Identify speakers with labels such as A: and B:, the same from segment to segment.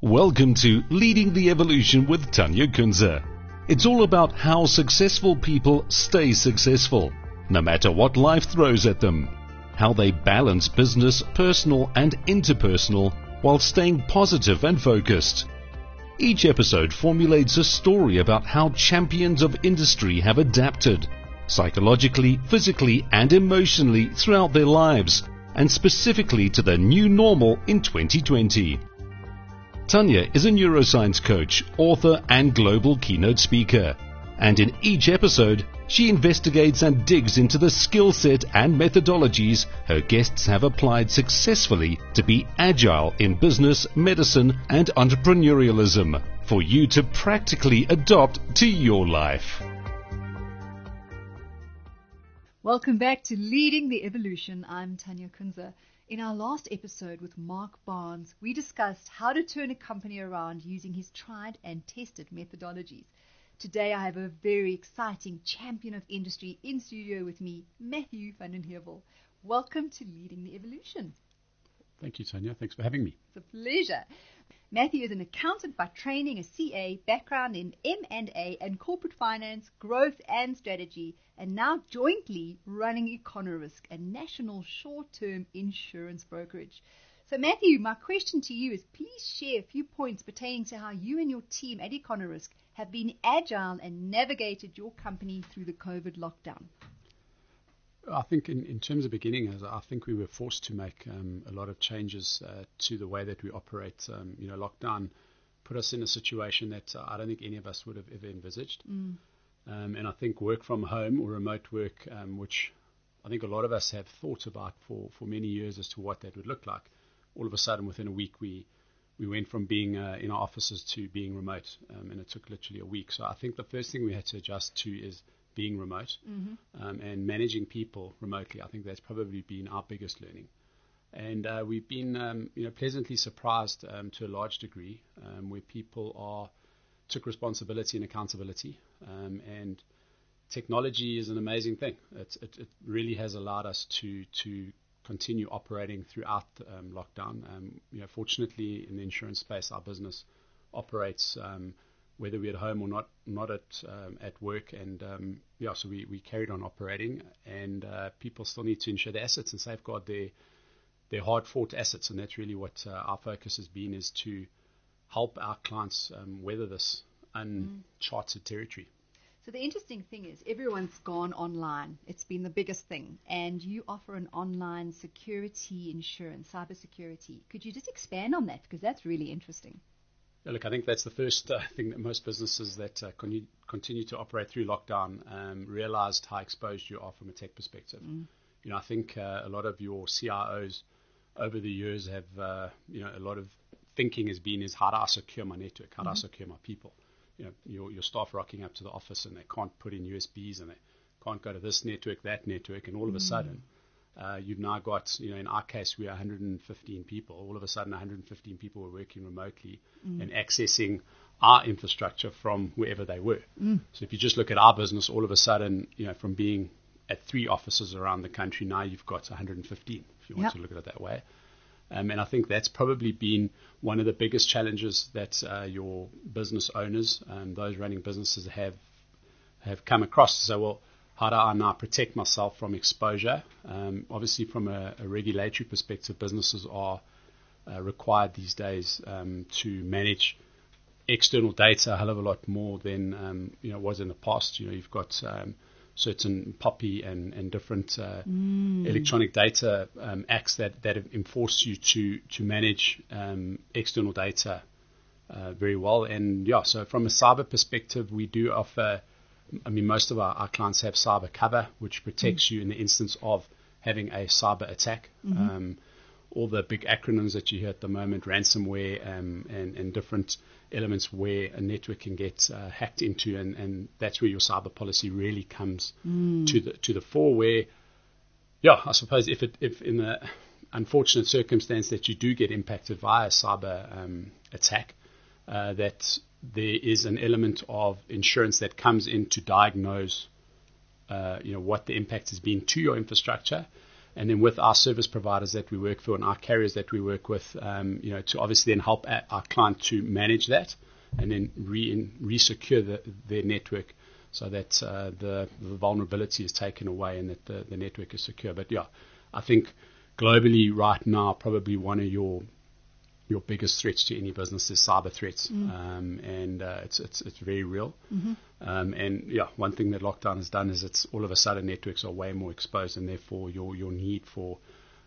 A: Welcome to Leading the Evolution with Tanya Kunze. It's all about how successful people stay successful, no matter what life throws at them. How they balance business, personal and interpersonal, while staying positive and focused. Each episode formulates a story about how champions of industry have adapted, psychologically, physically and emotionally throughout their lives, and specifically to the new normal in 2020. Tanya is a neuroscience coach, author and global keynote speaker. And in each episode, she investigates and digs into the skill set and methodologies her guests have applied successfully to be agile in business, medicine and entrepreneurialism for you to practically adopt to your life.
B: Welcome back to Leading the Evolution. I'm Tanya Kunze. In our last episode with Mark Barnes, we discussed how to turn a company around using his tried and tested methodologies. Today I have a very exciting champion of industry in studio with me, Matthew van den Heuvel. Welcome to Leading the Evolution.
C: Thank you, Tanya. Thanks for having me.
B: It's a pleasure. Matthew is an accountant by training, a CA, background in M&A and corporate finance, growth and strategy, and now jointly running Econorisk, a national short-term insurance brokerage. So Matthew, my question to you is please share a few points pertaining to how you and your team at Econorisk have been agile and navigated your company through the COVID lockdown.
C: I think in terms of beginning, I think we were forced to make a lot of changes to the way that we operate. Lockdown put us in a situation that I don't think any of us would have ever envisaged. And I think work from home or remote work, which I think a lot of us have thought about for many years as to what that would look like. All of a sudden, within a week, we went from being in our offices to being remote, and it took literally a week. So I think the first thing we had to adjust to is being remote and managing people remotely. I think that's probably been our biggest learning. And we've been pleasantly surprised to a large degree where people took responsibility and accountability. And technology is an amazing thing. It really has allowed us to continue operating throughout lockdown. Fortunately, in the insurance space, our business operates whether we're at home or not at work, and so we carried on operating, and people still need to insure their assets and safeguard their hard-fought assets, and that's really what our focus has been, is to help our clients weather this uncharted territory.
B: So the interesting thing is everyone's gone online. It's been the biggest thing, and you offer an online security insurance, cybersecurity. Could you just expand on that, because that's really interesting?
C: Look, I think that's the first thing that most businesses that continue to operate through lockdown realized how exposed you are from a tech perspective. I think a lot of your CIOs over the years have, a lot of thinking has been is how do I secure my network? How do I secure my people? Your staff rocking up to the office and they can't put in USBs and they can't go to this network, that network, and all of a sudden you've now got, in our case, we are 115 people. All of a sudden, 115 people were working remotely and accessing our infrastructure from wherever they were. So if you just look at our business, all of a sudden, from being at 3 offices around the country, now you've got 115, if you want to look at it that way. And I think that's probably been one of the biggest challenges that your business owners and those running businesses have come across. So, well, how do I now protect myself from exposure? Obviously, from a regulatory perspective, businesses are required these days to manage external data a hell of a lot more than was in the past. You've got certain POPI and different electronic data acts that enforce you to manage external data very well. And so from a cyber perspective, we do offer. Most of our clients have cyber cover, which protects you in the instance of having a cyber attack. All the big acronyms that you hear at the moment, ransomware and different elements where a network can get hacked into, and that's where your cyber policy really comes to the fore. Where, I suppose if in the unfortunate circumstance that you do get impacted via a cyber attack, that there is an element of insurance that comes in to diagnose what the impact has been to your infrastructure, And then with our service providers that we work for and our carriers that we work with, to obviously then help our client to manage that and then re-secure their network so that the vulnerability is taken away and that the network is secure. But yeah, I think globally right now, probably one of your biggest threats to any business is cyber threats, and it's very real. And yeah, one thing that lockdown has done is it's all of a sudden networks are way more exposed, and therefore your need for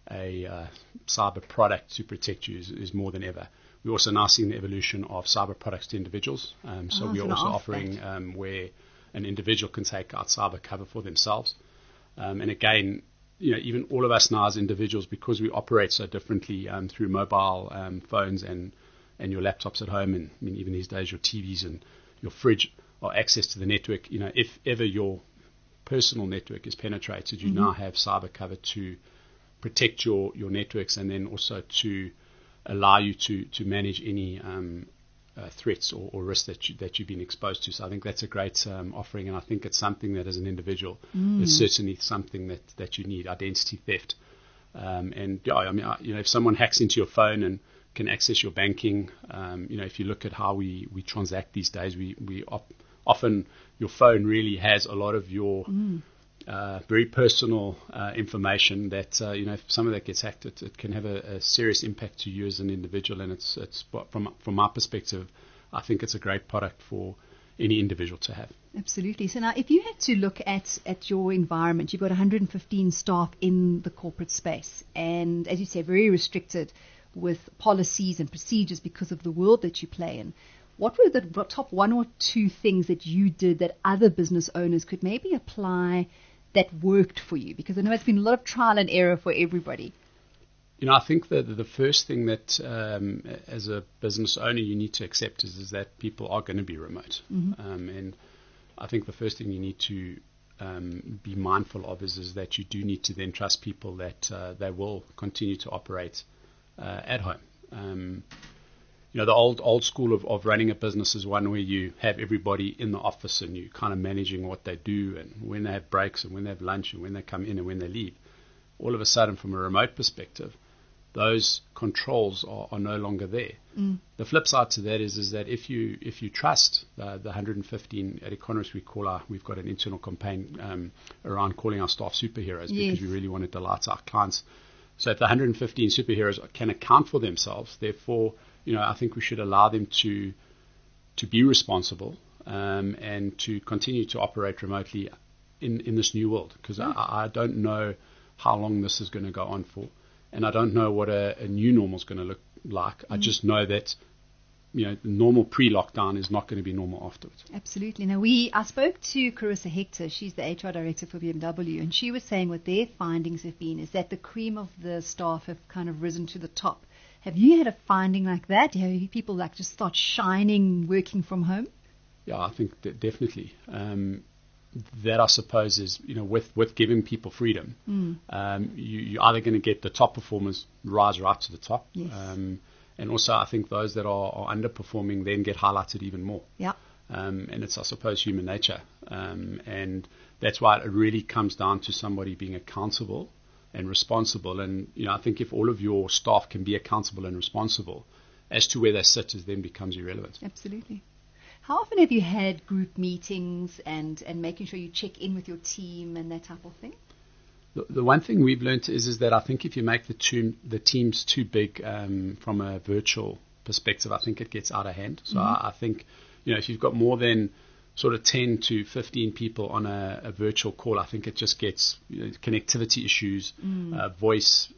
C: a cyber product to protect you is more than ever. We're also now seeing the evolution of cyber products to individuals. So we're also offering where an individual can take out cyber cover for themselves. And again, even all of us now as individuals, because we operate so differently through mobile phones and your laptops at home, and I mean, even these days your TVs and your fridge are access to the network. If ever your personal network is penetrated, you now have cyber cover to protect your networks, and then also to allow you to manage any threats or risks that you've been exposed to. So I think that's a great offering, and I think it's something that as an individual is certainly something that you need. Identity theft, and yeah, I mean, if someone hacks into your phone and can access your banking, if you look at how we transact these days, we often your phone really has a lot of your very personal information that if some of that gets hacked, it can have a serious impact to you as an individual. And it's from my perspective, I think it's a great product for any individual to have.
B: Absolutely. So now, if you had to look at your environment, you've got 115 staff in the corporate space, and as you say, very restricted with policies and procedures because of the world that you play in. What were the top one or two things that you did that other business owners could maybe apply that worked for you? Because I know it's been a lot of trial and error for everybody.
C: I think that the first thing that as a business owner you need to accept is that people are going to be remote. And I think the first thing you need to be mindful of is that you do need to then trust people that they will continue to operate at home. The old school of running a business is one where you have everybody in the office and you kind of managing what they do and when they have breaks and when they have lunch and when they come in and when they leave. All of a sudden, from a remote perspective, those controls are no longer there. The flip side to that is that if you trust the 115 at Economist, we've got an internal campaign around calling our staff superheroes because we really want to delight our clients. So if the 115 superheroes can account for themselves, therefore, I think we should allow them to be responsible and to continue to operate remotely in this new world, because I don't know how long this is going to go on for, and I don't know what a new normal is going to look like. I just know that the normal pre-lockdown is not going to be normal afterwards.
B: Absolutely. Now, I spoke to Carissa Hector. She's the HR director for BMW, and she was saying what their findings have been is that the cream of the staff have kind of risen to the top. Have you had a finding like that? Have people just start shining working from home?
C: Yeah, I think definitely. That I suppose is, with giving people freedom, you're either going to get the top performers rise right to the top.
B: Yes.
C: And also I think those that are underperforming then get highlighted even more.
B: Yeah.
C: And it's, I suppose, human nature. And that's why it really comes down to somebody being accountable and responsible. And, I think if all of your staff can be accountable and responsible, as to where they sit then becomes irrelevant.
B: Absolutely. How often have you had group meetings and making sure you check in with your team and that type of thing?
C: The one thing we've learned is that I think if you make the teams too big from a virtual perspective, I think it gets out of hand. So I think, if you've got more than sort of 10 to 15 people on a virtual call, I think it just gets connectivity issues, voice.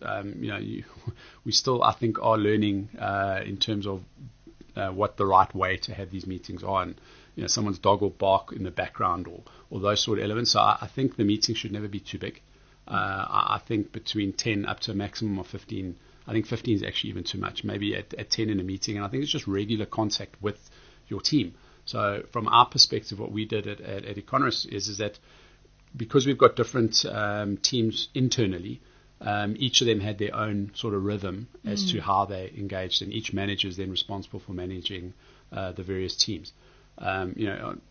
C: We still, I think, are learning in terms of what the right way to have these meetings are, and someone's dog will bark in the background or those sort of elements. So I think the meeting should never be too big. I think between 10 up to a maximum of 15. I think 15 is actually even too much. Maybe at 10 in a meeting, and I think it's just regular contact with your team. So from our perspective, what we did at Economist is that because we've got different teams internally, each of them had their own sort of rhythm as to how they engaged, and each manager is then responsible for managing the various teams.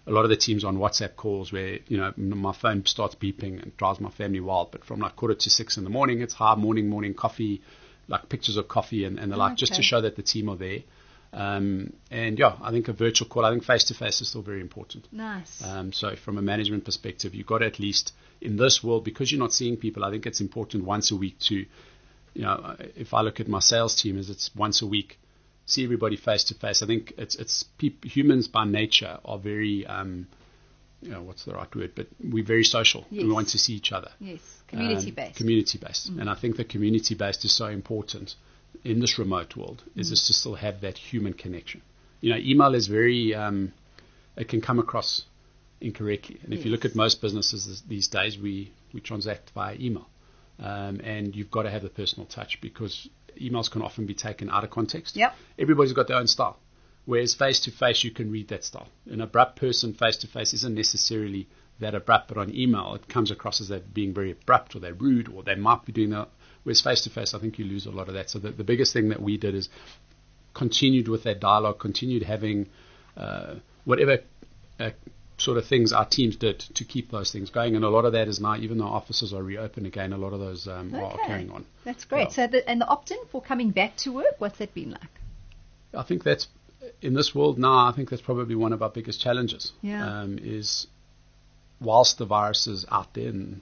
C: a lot of the teams on WhatsApp calls where, my phone starts beeping and drives my family wild. But from like 5:45 in the morning, it's morning coffee, like pictures of coffee and the like, just to show that the team are there. I think a virtual call, I think face-to-face is still very important.
B: Nice.
C: So from a management perspective, you've got to at least, in this world, because you're not seeing people, I think it's important once a week to, if I look at my sales team, it's once a week, see everybody face-to-face. I think humans by nature are very, what's the right word, but we're very social.
B: Yes.
C: We want to see each other.
B: Yes, community-based.
C: Community-based. And I think the community-based is so important in this remote world, is just to still have that human connection. Email is very, it can come across incorrectly. And if you look at most businesses these days, we transact via email. And you've got to have the personal touch, because emails can often be taken out of context.
B: Yep.
C: Everybody's got their own style. Whereas face-to-face, you can read that style. An abrupt person face-to-face isn't necessarily that abrupt, but on email, it comes across as they're being very abrupt, or they're rude, or they might be doing that. Whereas face-to-face, I think you lose a lot of that. So the biggest thing that we did is continued with that dialogue, continued having whatever sort of things our teams did to keep those things going. And a lot of that is now, even though offices are reopened again, a lot of those are carrying on.
B: That's great.
C: Yeah.
B: So and the opt-in for coming back to work, what's that been like?
C: I think that's, in this world now, I think that's probably one of our biggest challenges.
B: Yeah.
C: Is whilst the virus is out there, and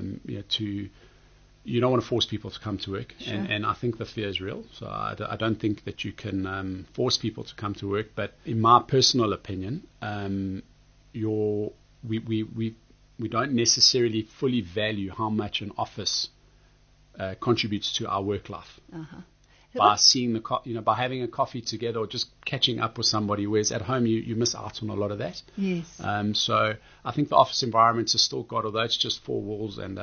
C: you don't want to force people to come to work.
B: Sure.
C: And I think the fear is real. So I don't think that you can force people to come to work. But in my personal opinion, we don't necessarily fully value how much an office contributes to our work life.
B: Uh-huh.
C: By seeing by having a coffee together, or just catching up with somebody, whereas at home you miss out on a lot of that.
B: Yes.
C: So I think the office environment has still got, although it's just four walls and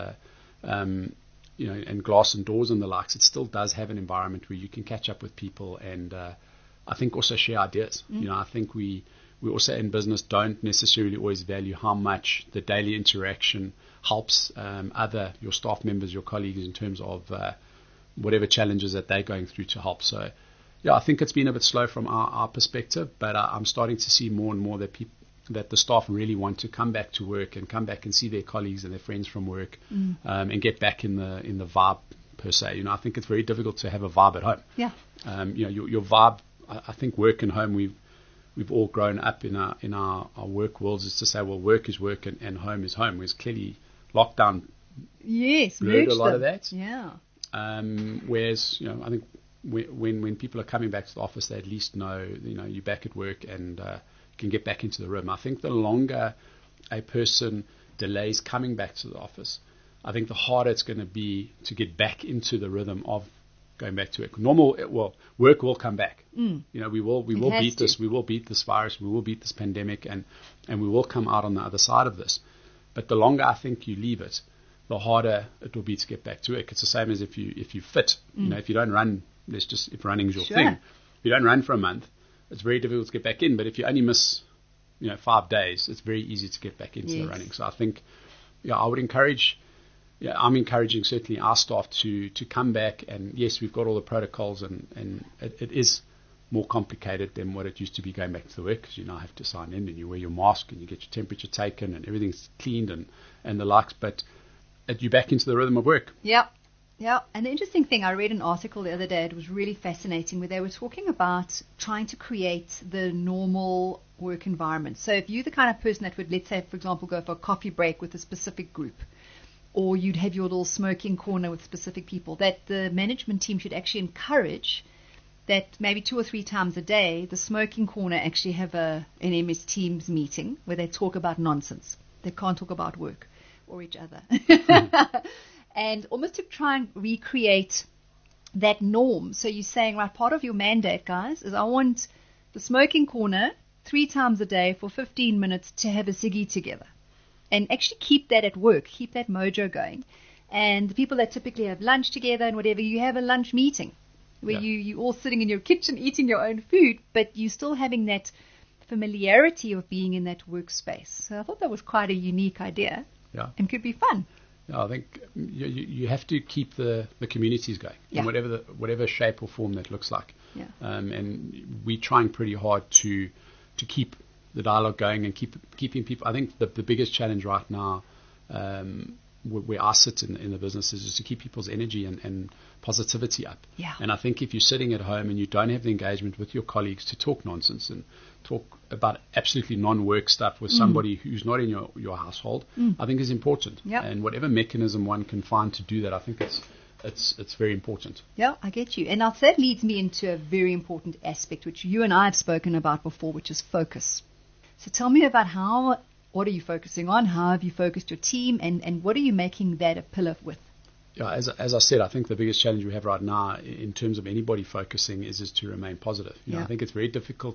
C: and glass and doors and the likes, it still does have an environment where you can catch up with people, and I think also share ideas. I think we also in business don't necessarily always value how much the daily interaction helps your staff members, your colleagues, in terms of whatever challenges that they're going through to help. So, I think it's been a bit slow from our perspective, but I'm starting to see more and more that the staff really want to come back to work and come back and see their colleagues and their friends from work, and get back in the vibe per se. I think it's very difficult to have a vibe at home.
B: Yeah.
C: Your vibe, I think work and home, we've all grown up in our work worlds, is to say, well, work is work and home is home. Whereas clearly lockdown blurred a lot of that.
B: Yeah.
C: Whereas, I think when people are coming back to the office, they at least know, you're back at work and can get back into the room. I think the longer a person delays coming back to the office, I think the harder it's going to be to get back into the rhythm of going back to work. Work will come back. We will beat this. We will beat this virus. We will beat this pandemic, and we will come out on the other side of this. But the longer I think you leave it, the harder it will be to get back to work. It's the same as if you fit. If you don't run, if running is your thing. If you don't run for a month, it's very difficult to get back in. But if you only miss, 5 days, it's very easy to get back into the running. So I think, I would encourage. I'm encouraging certainly our staff to come back. And yes, we've got all the protocols, and it is more complicated than what it used to be going back to the work, because you now have to sign in and you wear your mask and you get your temperature taken and everything's cleaned and the likes. But you're back into the rhythm of work.
B: Yeah. Yeah. And the interesting thing, I read an article the other day, it was really fascinating, where they were talking about trying to create the normal work environment. So if you're the kind of person that would, let's say, for example, go for a coffee break with a specific group, or you'd have your little smoking corner with specific people, that the management team should actually encourage that maybe 2 or 3 times a day, the smoking corner actually have an MS Teams meeting where they talk about nonsense. They can't talk about work or each other. And almost to try and recreate that norm. So you're saying, right, part of your mandate, guys, is I want the smoking corner 3 times a day for 15 minutes to have a ciggy together. And actually keep that at work, keep that mojo going. And the people that typically have lunch together and whatever, you have a lunch meeting where you all sitting in your kitchen eating your own food, but you still having that familiarity of being in that workspace. So I thought that was quite a unique idea.
C: Yeah.
B: And could be fun.
C: I think you have to keep the communities going in whatever shape or form that looks like.
B: Yeah.
C: And we're trying pretty hard to keep the dialogue going and keeping people. I think the biggest challenge right now, where I sit in the business, is just to keep people's energy and positivity up.
B: Yeah.
C: And I think if you're sitting at home and you don't have the engagement with your colleagues to talk nonsense and talk about absolutely non-work stuff with somebody who's not in your household, I think is important.
B: Yep.
C: And whatever mechanism one can find to do that, I think it's very important.
B: Yeah, I get you. And now that leads me into a very important aspect, which you and I have spoken about before, which is focus. So tell me about what are you focusing on? How have you focused your team? And what are you making that a pillar with?
C: Yeah, as I said, I think the biggest challenge we have right now in terms of anybody focusing is to remain positive. You know, I think it's very difficult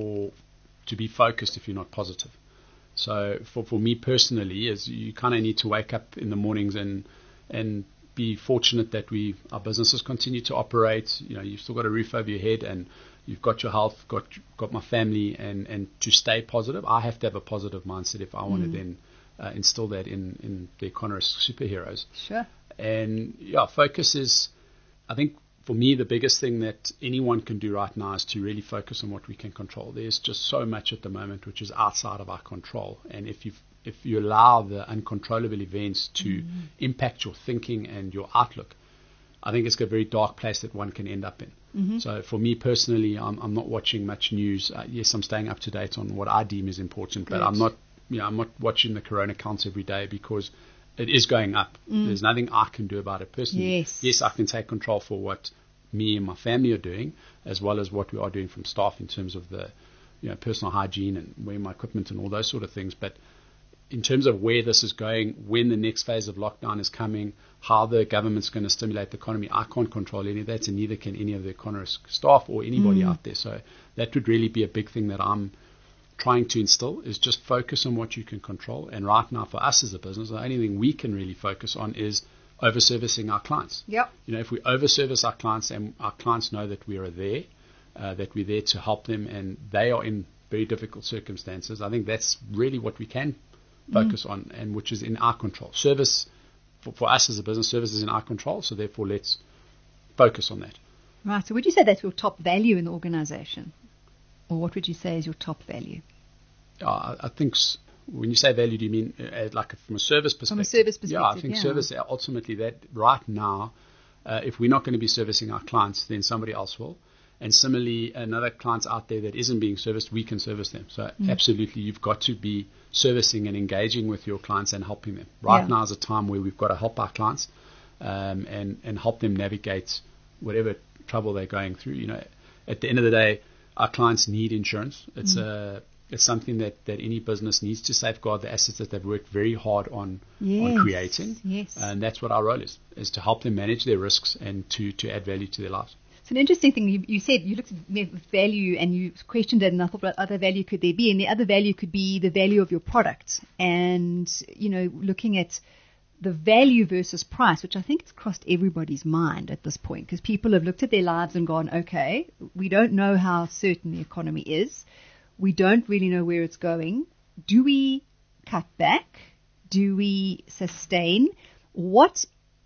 C: to be focused if you're not positive. So for me personally, is you kind of need to wake up in the mornings and be fortunate that our businesses continue to operate. You know, you've still got a roof over your head and you've got your health, got my family, and to stay positive, I have to have a positive mindset if I want to then instill that in the Econorisk superheroes.
B: Sure.
C: And yeah, focus is, I think for me, the biggest thing that anyone can do right now is to really focus on what we can control. There's just so much at the moment which is outside of our control. And if you allow the uncontrollable events to impact your thinking and your outlook, I think it's a very dark place that one can end up in. So for me personally, I'm not watching much news. Yes, I'm staying up to date on what I deem is important, but I'm not watching the corona counts every day because it is going up. There's nothing I can do about it personally. Yes, I can take control for what me and my family are doing, as well as what we are doing from staff in terms of the personal hygiene and wearing my equipment and all those sort of things. But in terms of where this is going, when the next phase of lockdown is coming, how the government's going to stimulate the economy, I can't control any of that, and neither can any of the Econorisk staff or anybody out there. So that would really be a big thing that I'm trying to instill, is just focus on what you can control. And right now for us as a business, the only thing we can really focus on is over-servicing our clients.
B: Yep.
C: You know, if we over-service our clients and our clients know that we are there, that we're there to help them, and they are in very difficult circumstances, I think that's really what we can focus on, and which is in our control. Service, for us as a business, service is in our control, so therefore let's focus on that.
B: Right, so would you say that's your top value in the organization? Or what would you say is your top value?
C: I think when you say value, do you mean like from a service perspective?
B: From a service perspective,
C: yeah. I think service, ultimately, that right now, if we're not going to be servicing our clients, then somebody else will. And similarly, another client's out there that isn't being serviced, we can service them. So absolutely, you've got to be servicing and engaging with your clients and helping them. Right now is a time where we've got to help our clients and help them navigate whatever trouble they're going through. You know, at the end of the day, our clients need insurance. It's something that any business needs to safeguard the assets that they've worked very hard on creating.
B: Yes.
C: And that's what our role is to help them manage their risks and to add value to their lives.
B: It's an interesting thing. You said you looked at value and you questioned it, and I thought, what other value could there be? And the other value could be the value of your product. And, looking at the value versus price, which I think has crossed everybody's mind at this point, because people have looked at their lives and gone, okay, we don't know how certain the economy is. We don't really know where it's going. Do we cut back? Do we sustain? What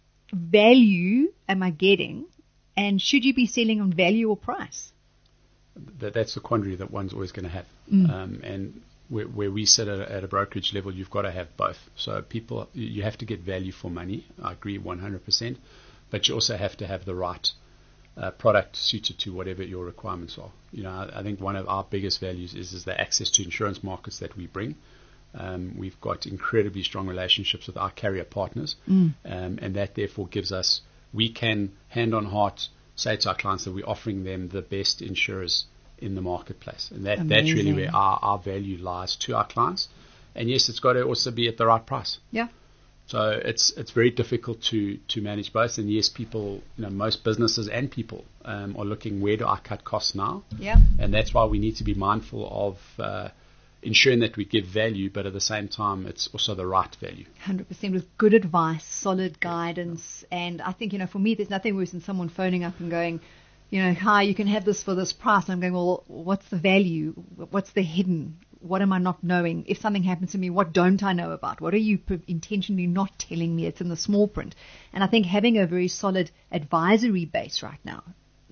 B: value am I getting? And should you be selling on value or price?
C: That's the quandary that one's always going to have. And where we sit at a brokerage level, you've got to have both. So you have to get value for money. I agree 100%. But you also have to have the right product suited to whatever your requirements are. I think one of our biggest values is the access to insurance markets that we bring. We've got incredibly strong relationships with our carrier partners, and that therefore gives us, we can hand on heart say to our clients that we're offering them the best insurers in the marketplace, and that's really where our value lies to our clients. And yes, it's got to also be at the right price.
B: Yeah.
C: So it's very difficult to manage both. And yes, people, most businesses and people are looking, where do I cut costs now?
B: Yeah.
C: And that's why we need to be mindful of ensuring that we give value, but at the same time, it's also the right value.
B: 100% with good advice, solid guidance. And I think, for me, there's nothing worse than someone phoning up and going, hi, you can have this for this price. And I'm going, well, what's the value? What's the hidden? What am I not knowing? If something happens to me, what don't I know about? What are you intentionally not telling me? It's in the small print. And I think having a very solid advisory base right now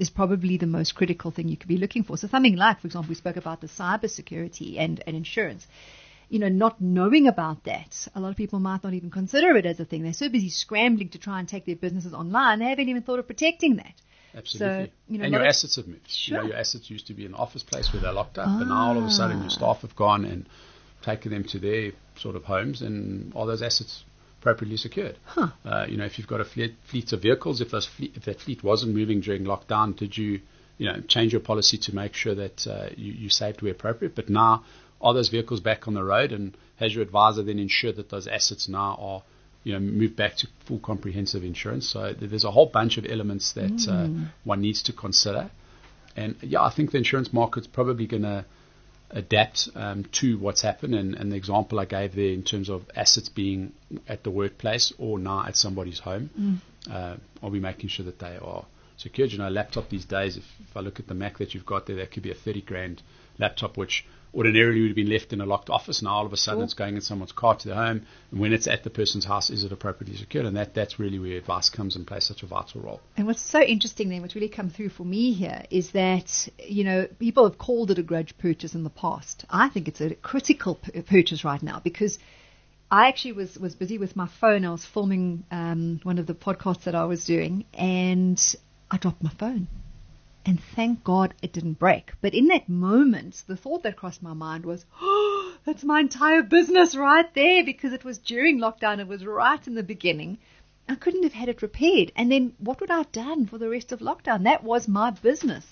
B: is probably the most critical thing you could be looking for. So something like, for example, we spoke about the cybersecurity and insurance. Not knowing about that, a lot of people might not even consider it as a thing. They're so busy scrambling to try and take their businesses online, they haven't even thought of protecting that.
C: Absolutely.
B: So,
C: and your assets have moved.
B: Sure.
C: Your assets used to be in the office place where they're locked up, but now all of a sudden your staff have gone and taken them to their sort of homes, and are those assets appropriately secured?
B: Huh.
C: If you've got a fleet of vehicles, if that fleet wasn't moving during lockdown, did you change your policy to make sure that you saved where appropriate? But now, are those vehicles back on the road, and has your advisor then ensured that those assets now are moved back to full comprehensive insurance? So there's a whole bunch of elements that one needs to consider. And I think the insurance market's probably going to adapt to what's happened. And the example I gave there in terms of assets being at the workplace or now at somebody's home, are we making sure that they are secured? A laptop these days, if I look at the Mac that you've got there, that could be a 30 grand laptop, which ordinarily would have been left in a locked office. Now all of a sudden it's going in someone's car to their home, and when it's at the person's house, is it appropriately secured? And that's really where advice comes and plays such a vital role.
B: And what's so interesting then, what's really come through for me here, is that people have called it a grudge purchase in the past. I think it's a critical purchase right now, because I actually was busy with my phone. I was filming one of the podcasts that I was doing, and I dropped my phone. And thank God it didn't break. But in that moment, the thought that crossed my mind was, oh, that's my entire business right there, because it was during lockdown. It was right in the beginning. I couldn't have had it repaired. And then what would I have done for the rest of lockdown? That was my business.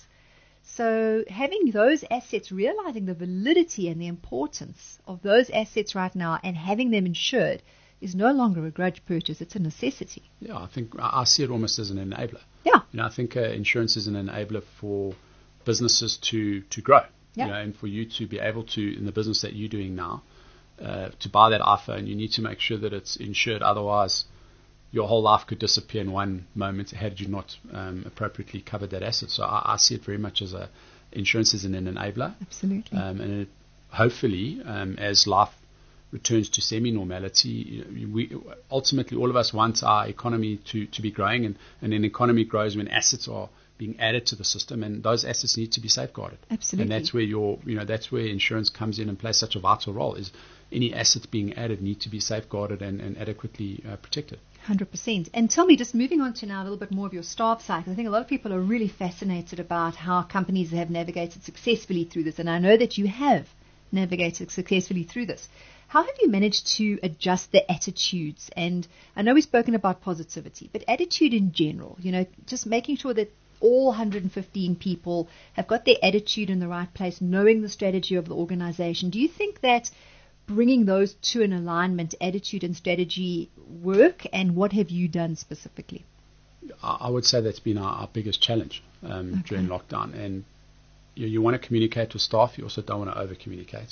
B: So having those assets, realizing the validity and the importance of those assets right now and having them insured is no longer a grudge purchase. It's a necessity.
C: Yeah, I think I see it almost as an enabler.
B: Yeah.
C: I think insurance is an enabler for businesses to grow.
B: Yeah.
C: And for you to be able to, in the business that you're doing now, to buy that iPhone, you need to make sure that it's insured. Otherwise, your whole life could disappear in one moment had you not appropriately covered that asset. So I see it very much as insurance is an enabler.
B: Absolutely.
C: And hopefully, as life returns to semi-normality, we ultimately all of us want our economy to be growing, and an economy grows when assets are being added to the system, and those assets need to be safeguarded.
B: Absolutely.
C: And that's where that's where insurance comes in and plays such a vital role. Is any assets being added need to be safeguarded and adequately protected.
B: 100%. And tell me, just moving on to now a little bit more of your staff side, I think a lot of people are really fascinated about how companies have navigated successfully through this, and I know that you have navigated successfully through this. How have you managed to adjust the attitudes? And I know we've spoken about positivity, but attitude in general, just making sure that all 115 people have got their attitude in the right place, knowing the strategy of the organization. Do you think that bringing those to an alignment, attitude and strategy, work? And what have you done specifically?
C: I would say that's been our biggest challenge during lockdown. And you want to communicate with staff, you also don't want to over-communicate.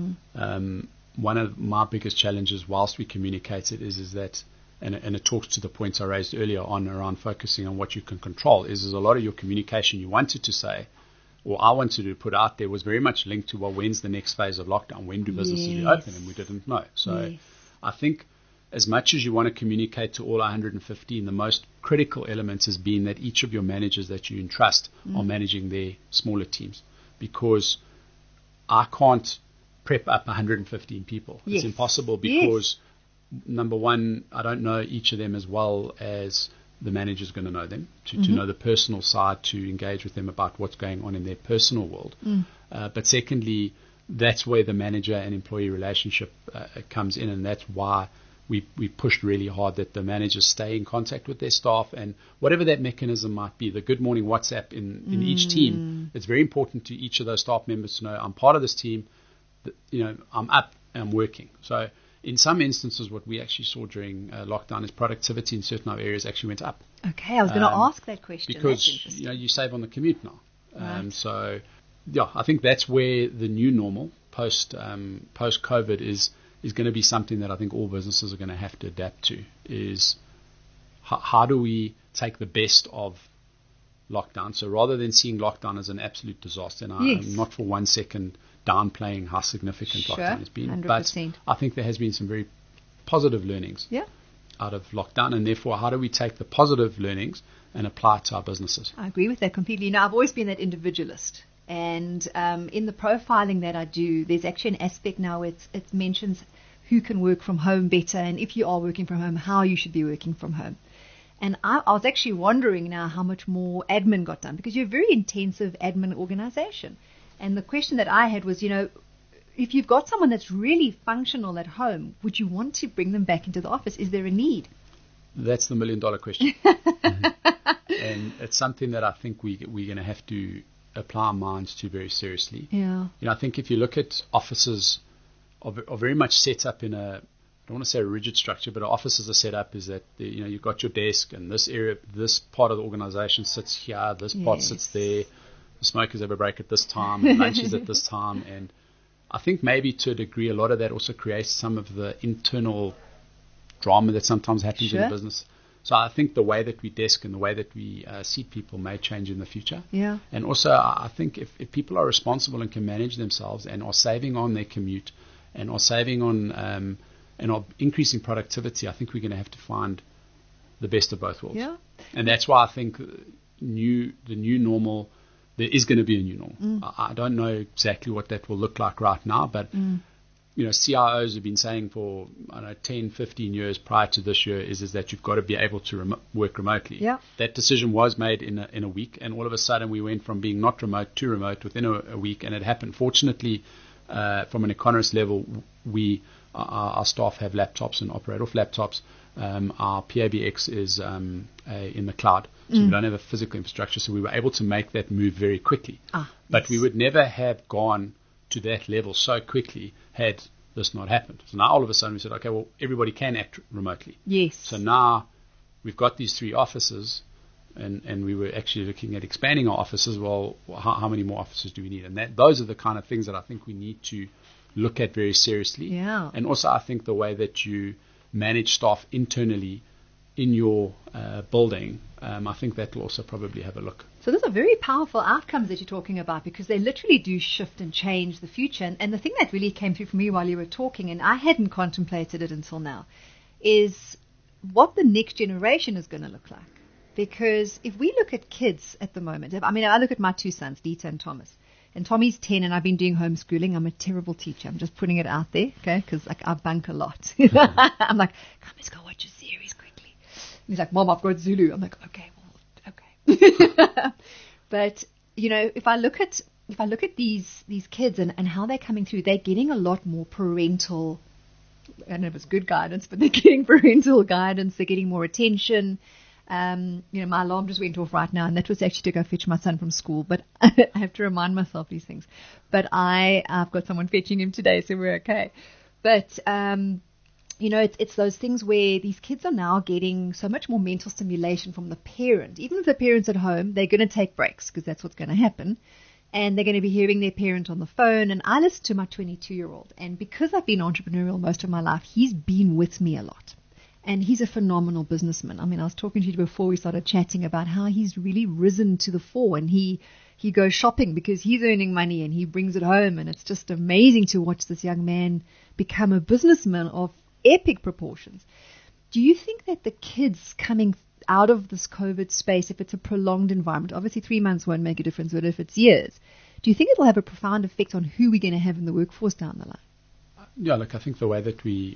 C: One of my biggest challenges whilst we communicate it is that, and it talks to the points I raised earlier on around focusing on what you can control, is a lot of your communication you wanted to say, or I wanted to put out there, was very much linked to, well, when's the next phase of lockdown? When do businesses reopen? And we didn't know. So I think as much as you want to communicate to all 115, the most critical elements has been that each of your managers that you entrust are managing their smaller teams, because I can't prep up 115 people. It's impossible, because number one, I don't know each of them as well as the manager's going to know them, to know the personal side, to engage with them about what's going on in their personal world. But secondly, that's where the manager and employee relationship comes in, and that's why we pushed really hard that the managers stay in contact with their staff, and whatever that mechanism might be, the Good Morning WhatsApp in each team, it's very important to each of those staff members to know, I'm part of this team, I'm up and I'm working. So in some instances, what we actually saw during lockdown is productivity in certain areas actually went up.
B: Okay, I was going to ask that question.
C: Because you save on the commute now. Right. So I think that's where the new normal post COVID is going to be something that I think all businesses are going to have to adapt to. Is how do we take the best of lockdown? So rather than seeing lockdown as an absolute disaster, and I'm not for 1 second downplaying how significant lockdown has been,
B: 100%.
C: but I think there has been some very positive learnings out of lockdown, and therefore how do we take the positive learnings and apply it to our businesses?
B: I agree with that completely. You know, I've always been that individualist. And in the profiling that I do, there's actually an aspect now where it mentions who can work from home better, and if you are working from home, how you should be working from home. And I was actually wondering now how much more admin got done, because you're a very intensive admin organization. And the question that I had was, you know, if you've got someone that's really functional at home, would you want to bring them back into the office? Is there a need?
C: That's the $1 million question. And it's something that I think we're going to have to apply our minds to very seriously.
B: Yeah.
C: You know, I think if you look at offices are very much set up in a, I don't want to say a rigid structure, but offices are set up is that, you know, you've got your desk and this area, this part of the organization sits here, this part sits there, the smokers have a break at this time, and lunch is at this time. And I think maybe to a degree, a lot of that also creates some of the internal drama that sometimes happens in the business. So I think the way that we desk and the way that we seat people may change in the future.
B: Yeah.
C: And also I think if people are responsible and can manage themselves and are saving on their commute and are saving on and are increasing productivity, I think we're going to have to find the best of both worlds.
B: Yeah.
C: And that's why I think the new normal, there is going to be a new normal. I don't know exactly what that will look like right now, but you know, CIOs have been saying for, I don't know, 10, 15 years prior to this year is that you've got to be able to work remotely.
B: Yeah. That
C: decision was made in a week, and all of a sudden we went from being not remote to remote within a week, and it happened. Fortunately, from an Econorist level, our staff have laptops and operate off laptops. Our PABX is in the cloud, so we don't have a physical infrastructure, so we were able to make that move very quickly. But we would never have gone to that level so quickly had this not happened. So now all of a sudden we said, okay, well, everybody can act remotely.
B: Yes.
C: So now we've got these 3 offices, and we were actually looking at expanding our offices. Well, how many more offices do we need? And those are the kind of things that I think we need to look at very seriously.
B: Yeah.
C: And also I think the way that you manage staff internally in your building, I think that will also probably have a look.
B: So those are very powerful outcomes that you're talking about, because they literally do shift and change the future. And the thing that really came through for me while you were talking, and I hadn't contemplated it until now, is what the next generation is going to look like. Because if we look at kids at the moment, I mean, I look at my 2 sons, Dieter and Thomas. And Tommy's 10, and I've been doing homeschooling. I'm a terrible teacher. I'm just putting it out there, okay? Because I bunk a lot. I'm like, come, let's go watch a series quickly. And he's like, Mom, I've got Zulu. I'm like, okay, well, okay. But you know, if I look at these kids and how they're coming through, they're getting a lot more parental. I don't know if it's good guidance, but they're getting parental guidance. They're getting more attention. You know, my alarm just went off right now, and that was actually to go fetch my son from school. But I have to remind myself these things. But I've got someone fetching him today, so we're okay. But you know, it's those things where these kids are now getting so much more mental stimulation from the parent. Even if the parent's at home, they're going to take breaks, because that's what's going to happen. And they're going to be hearing their parent on the phone. And I listen to my 22-year-old. And because I've been entrepreneurial most of my life, he's been with me a lot. And he's a phenomenal businessman. I mean, I was talking to you before we started chatting about how he's really risen to the fore, and he goes shopping because he's earning money and he brings it home. And it's just amazing to watch this young man become a businessman of epic proportions. Do you think that the kids coming out of this COVID space, if it's a prolonged environment, obviously 3 months won't make a difference, but if it's years, do you think it'll have a profound effect on who we're going to have in the workforce down the line?
C: Yeah, look, I think the way that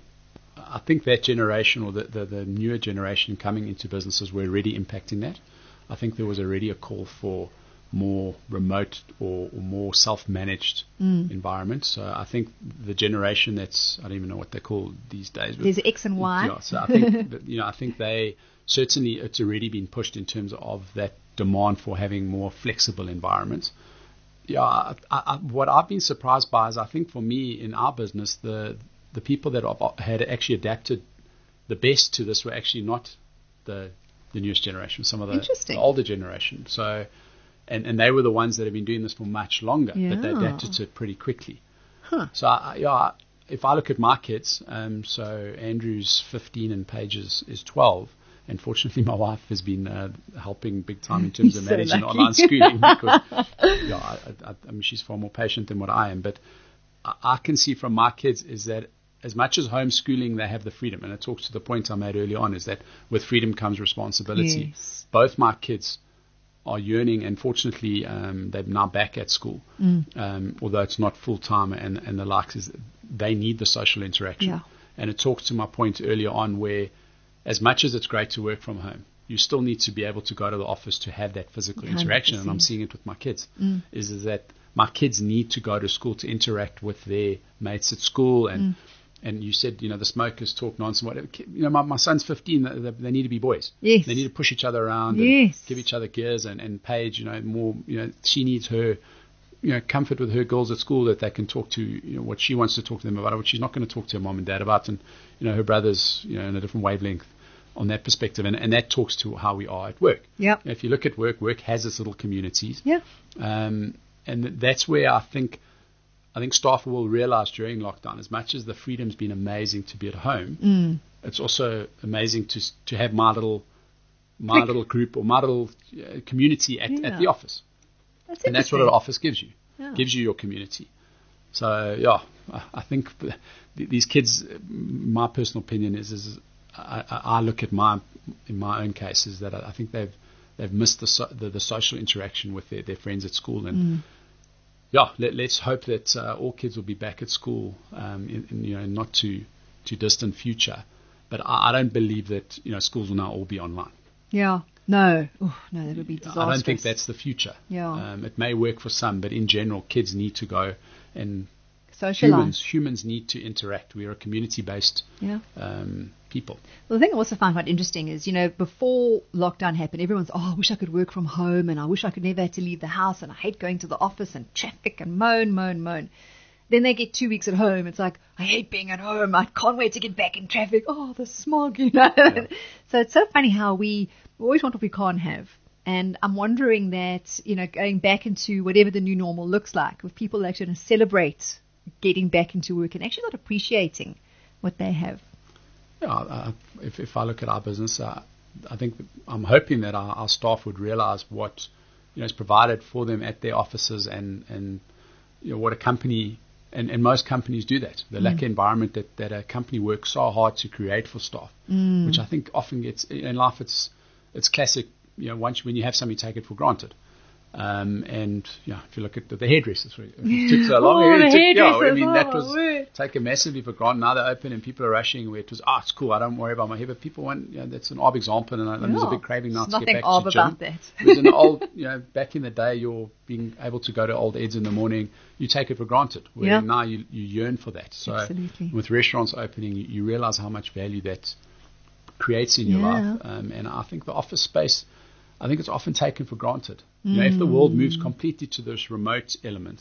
C: I think that generation, or the newer generation coming into businesses, were already impacting that. I think there was already a call for more remote or more self-managed environment. So I think the generation I don't even know what they're called these days.
B: There's X and Y.
C: Yeah, so I think I think they certainly, it's already been pushed in terms of that demand for having more flexible environments. Yeah, what I've been surprised by is, I think for me in our business, the people that had actually adapted the best to this were actually not the newest generation, some of the older generation. So. And they were the ones that have been doing this for much longer, but they adapted to it pretty quickly. So, if I look at my kids, so Andrew's 15 and Paige is 12. And fortunately, my wife has been helping big time in terms of managing online schooling, because I mean, she's far more patient than what I am. But I can see from my kids is that as much as homeschooling, they have the freedom. And it talks to the point I made earlier on, is that with freedom comes responsibility.
B: Yes.
C: Both my kids are yearning, and fortunately, they're now back at school, although it's not full-time and the likes, is they need the social interaction.
B: Yeah.
C: And it talks to my point earlier on where, as much as it's great to work from home, you still need to be able to go to the office to have that physical interaction.
B: 100%.
C: And I'm seeing it with my kids, is that my kids need to go to school to interact with their mates at school. And you said, the smokers talk nonsense, whatever. My son's 15. They need to be boys.
B: Yes.
C: They need to push each other around
B: Yes.
C: and give each other gears. And Paige, more, she needs her, comfort with her girls at school, that they can talk to, what she wants to talk to them about, what she's not going to talk to her mom and dad about. And, her brothers, in a different wavelength on that perspective. And that talks to how we are at work.
B: Yeah.
C: If you look at work has its little communities.
B: Yeah.
C: And that's where I think staff will realize during lockdown, as much as the freedom's been amazing to be at home, it's also amazing to have my little group or my little community at the office. And that's what an office gives you.
B: Yeah.
C: Gives you your community. So, I think these kids, my personal opinion is I look at in my own case, is that I think they've missed the social interaction with their friends at school. And let's hope that all kids will be back at school in not too distant future. But I don't believe that schools will now all be online.
B: Yeah. No, that would be disastrous.
C: I don't think that's the future.
B: Yeah.
C: It may work for some, but in general, kids need to go, and
B: socialize.
C: Humans need to interact. We are a community-based people.
B: Well, the thing I also find quite interesting is, before lockdown happened, everyone's, I wish I could work from home, and I wish I could never have to leave the house, and I hate going to the office and traffic and moan. Then they get 2 weeks at home. It's like, I hate being at home. I can't wait to get back in traffic. Oh, the smog,
C: Yeah.
B: So it's so funny how we always want what we can't have. And I'm wondering that, going back into whatever the new normal looks like, with people actually going to celebrate getting back into work and actually not appreciating what they have.
C: Yeah, if I look at our business, I think I'm hoping that our staff would realize what is provided for them at their offices, and what a company and most companies do that. The lack of environment that a company works so hard to create for staff, which I think often gets in life. It's classic. When you have something, you take it for granted. And if you look at the hairdressers, it took so long. That was taken massively for granted. Now they're open and people are rushing. Where it was, it's cool, I don't worry about my hair. But people want, that's an odd example, and there's a big craving now to get back to gym.
B: About that.
C: Whereas in the old, back in the day, you're being able to go to Old Ed's in the morning. You take it for granted. Where now you yearn for that. So
B: absolutely.
C: With restaurants opening, you realize how much value that creates in your life. And I think the office space, I think it's often taken for granted. If the world moves completely to this remote element,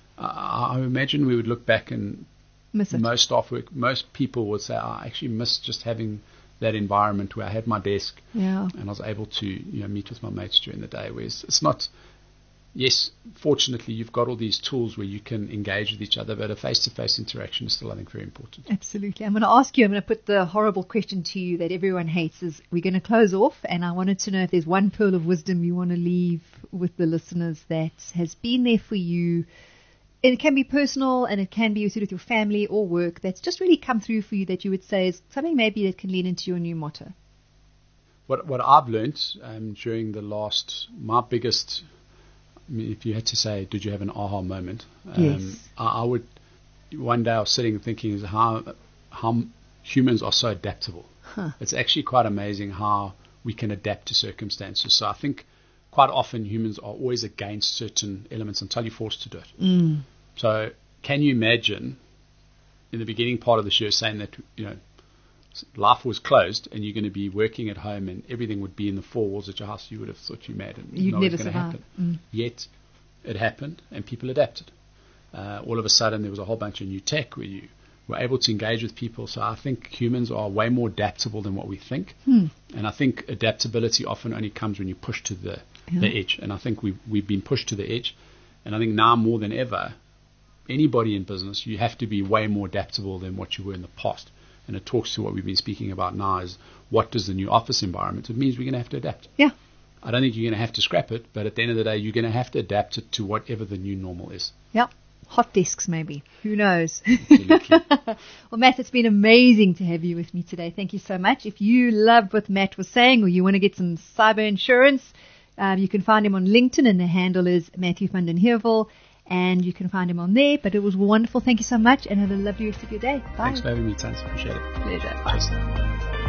C: I imagine we would look back and
B: miss it.
C: Most people would say, I actually miss just having that environment where I had my desk and I was able to meet with my mates during the day. Whereas it's not. Yes, fortunately, you've got all these tools where you can engage with each other, but a face-to-face interaction is still, I think, very important.
B: Absolutely. I'm going to ask you, I'm going to put the horrible question to you that everyone hates. Is we're going to close off, and I wanted to know if there's one pearl of wisdom you want to leave with the listeners that has been there for you. And it can be personal, and it can be with your family or work, that's just really come through for you that you would say is something maybe that can lean into your new motto.
C: What I've learned during my biggest... if you had to say, did you have an aha moment?
B: Yes.
C: I would. One day I was sitting and thinking how humans are so adaptable. It's actually quite amazing how we can adapt to circumstances. So I think quite often humans are always against certain elements until you're forced to do it. So can you imagine in the beginning part of the show saying that life was closed and you're going to be working at home and everything would be in the four walls at your house? You would have thought you mad and
B: you'd never survive.
C: Happen. Yet it happened and people adapted. All of a sudden there was a whole bunch of new tech where you were able to engage with people. So I think humans are way more adaptable than what we think. And I think adaptability often only comes when you push to the edge. And I think we've been pushed to the edge. And I think now more than ever, anybody in business, you have to be way more adaptable than what you were in the past. And it talks to what we've been speaking about now is what does the new office environment? It means we're going to have to adapt.
B: Yeah.
C: I don't think you're going to have to scrap it, but at the end of the day, you're going to have to adapt it to whatever the new normal is.
B: Yeah. hot desks maybe. Who knows?
C: Absolutely.
B: Well, Matt, it's been amazing to have you with me today. Thank you so much. If you loved what Matt was saying or you want to get some cyber insurance, you can find him on LinkedIn, and the handle is Matthew van den Heerwil, and you can find him on there. But it was wonderful. Thank you so much, and have a lovely rest of your day. Bye.
C: Thanks for having me, Tans. Appreciate it.
B: Pleasure.
C: Bye.